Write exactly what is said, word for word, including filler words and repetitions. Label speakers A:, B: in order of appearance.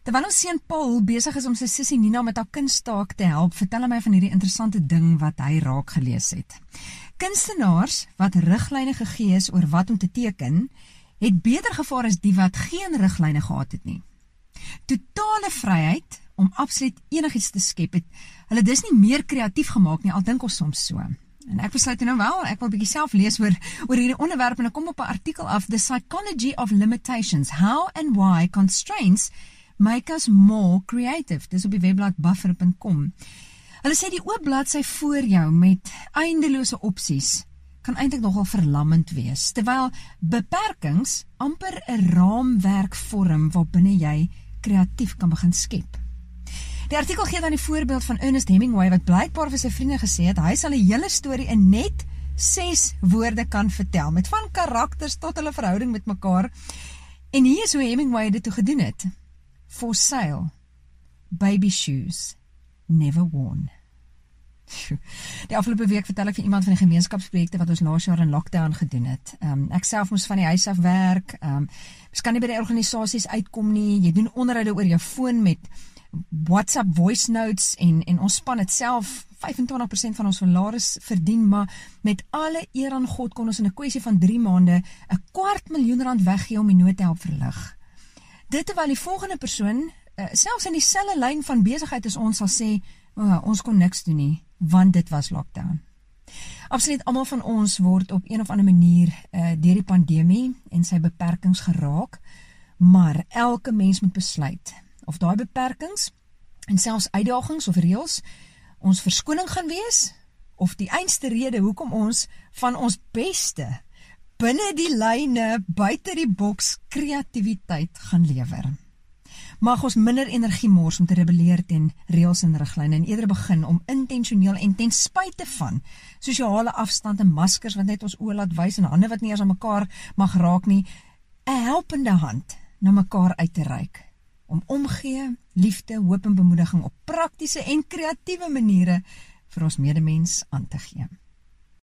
A: Terwyl ons seun Paul besig is om sy sussie Nina met haar kunstaak te help, vertel hy my van hierdie interessante ding wat hy raak gelees het. Kunstenaars wat riglyne gegee is oor wat om te teken, het beter gevaar as die wat geen riglyne gehad het nie. Totale vryheid om absoluut enigiets te skep het, hulle dis nie meer kreatief gemaak nie, al dink ons soms so. En ek besluit nou wel, ek wil 'n bietjie self lees oor, oor hierdie onderwerp en ek kom op 'n artikel af, The Psychology of Limitations, How and Why Constraints Make Us More Creative. Dis op die webblad buffer punt com. Hulle sê die oop bladsy voor jou met eindelose opsies kan eintlik nogal verlammend wees, terwyl beperkings amper 'n raamwerk vorm waarbinne jy kreatief kan begin skep. Die artikel gee dan die voorbeeld van Ernest Hemingway wat blykbaar vir sy vriende gesê het, hy sal 'n hele storie in net ses woorde kan vertel, met van karakters tot hulle verhouding met mekaar. En hier is hoe Hemingway dit toe gedoen het. For sale, baby shoes, never worn. Die afgelope week vertel ek vir iemand van die gemeenskapsprojekte wat ons laas jaar in lockdown gedoen het. Um, ek self moes van die huis af werk, um, ons kan nie by die organisasies uitkom nie, jy doen onderhoude oor jou foon met WhatsApp voice notes en, en ons span het self vyfentwintig persent van ons salaris verdien, maar met alle eer aan God kon ons in 'n kwessie van drie maande 'n kwart miljoen rand weggee om die nood te help verlig. Dit terwyl die volgende persoon, uh, selfs in dieselfde lyn van besigheid as ons sal sê, oh, ons kon niks doen nie, want dit was lockdown. Absoluut almal van ons word op een of ander manier uh, deur die pandemie en sy beperkings geraak, maar elke mens moet besluit of daai beperkings en selfs uitdagings of reëls ons verskoning gaan wees, of die einste rede hoekom ons van ons beste binne die lyne, buite die boks, kreatiwiteit gaan lewer. Mag ons minder energie mors om te rebelleer teen reëls en riglyne en eerder begin om intentioneel en ten spyte van sosiale afstand en maskers wat net ons oë laat wys en hande wat nie eers aan mekaar mag raak nie, 'n helpende hand na mekaar uit te reik, om omgee, liefde, hoop en bemoediging op praktiese en kreatiewe maniere vir ons medemens aan te gee.